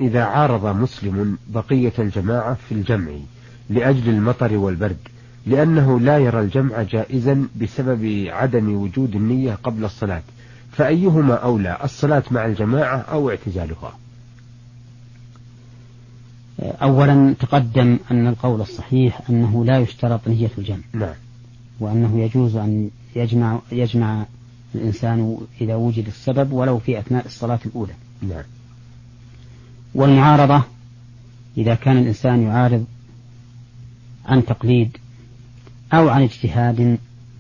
إذا عارض مسلم بقية الجماعة في الجمع لأجل المطر والبرد، لأنه لا يرى الجمع جائزا بسبب عدم وجود النية قبل الصلاة، فأيهما أولى، الصلاة مع الجماعة أو اعتزالها؟ أولا تقدم أن القول الصحيح أنه لا يشترط نية الجمع، نعم. وأنه يجوز أن يجمع الإنسان إذا وجد السبب ولو في أثناء الصلاة الأولى. نعم. والمعارضة إذا كان الإنسان يعارض عن تقليد أو عن اجتهاد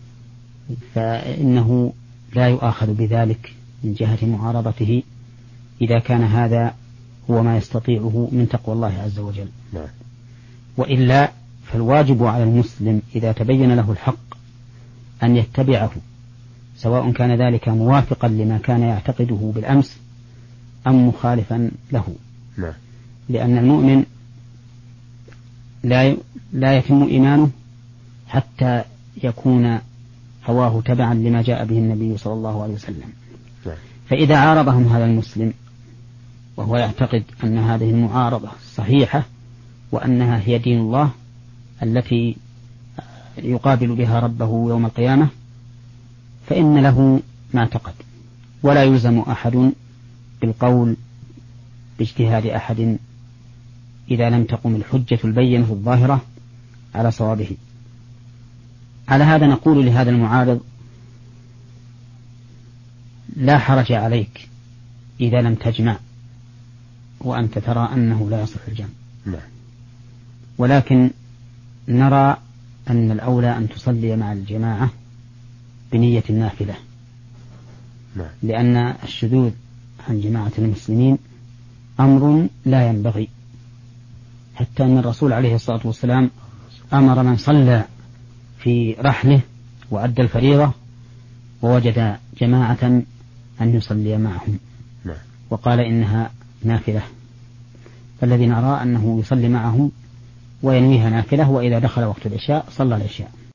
فإنه لا يؤاخذ بذلك من جهة معارضته إذا كان هذا هو ما يستطيعه من تقوى الله عز وجل. نعم. وإلا فالواجب على المسلم إذا تبين له الحق أن يتبعه، سواء كان ذلك موافقا لما كان يعتقده بالأمس أم مخالفا له. نعم. لأن المؤمن لا يتم إيمانه حتى يكون هواه تبعا لما جاء به النبي صلى الله عليه وسلم. نعم. فإذا عارضهم هذا المسلم وهو يعتقد أن هذه المعارضة صحيحة وأنها هي دين الله التي يقابل بها ربه يوم القيامة، فإن له ما اعتقد، ولا يلزم أحد بالقول باجتهاد أحد إذا لم تقم الحجة البينة الظاهرة على صوابه. على هذا نقول لهذا المعارض: لا حرج عليك إذا لم تجمع وأنت ترى أنه لا يصح الجمع، ولكن نرى أن الأولى أن تصلي مع الجماعة بنية النافلة، لأن الشذوذ عن جماعة المسلمين أمر لا ينبغي، حتى أن الرسول عليه الصلاة والسلام أمر من صلى في رحله وأدى الفريضة ووجد جماعة أن يصلي معهم، وقال إنها نافلة. فالذي نرى أنه يصلي معهم وينويها نافلة، وإذا دخل وقت العشاء صلى العشاء.